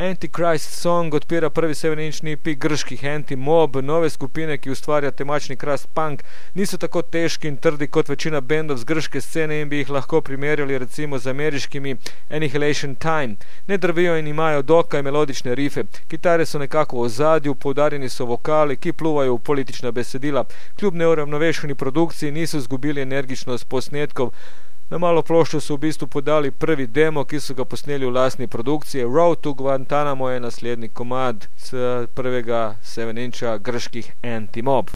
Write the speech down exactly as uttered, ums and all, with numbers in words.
Antichrist Song odpira prvi sedem-inčni E P grških Anti-Mob, nove skupine, ki ustvarja temačni crust punk, niso tako težki in trdi kot večina bendov z grške scene in bi jih lahko primerjali recimo z ameriškimi Annihilation Time. Ne drvijo in imajo dokaj melodične rife, kitare so nekako v ozadju, poudarjeni so vokali, ki pluvajo v politična besedila. Kljub neuravnovešeni produkciji niso izgubili energičnost posnetkov. Na malo ploščo so v bistvu podali prvi demo, ki so ga posneli v lastni produkciji. Road to Guantanamo je naslednji komad s prvega sedem-inča grških Anti-Mob.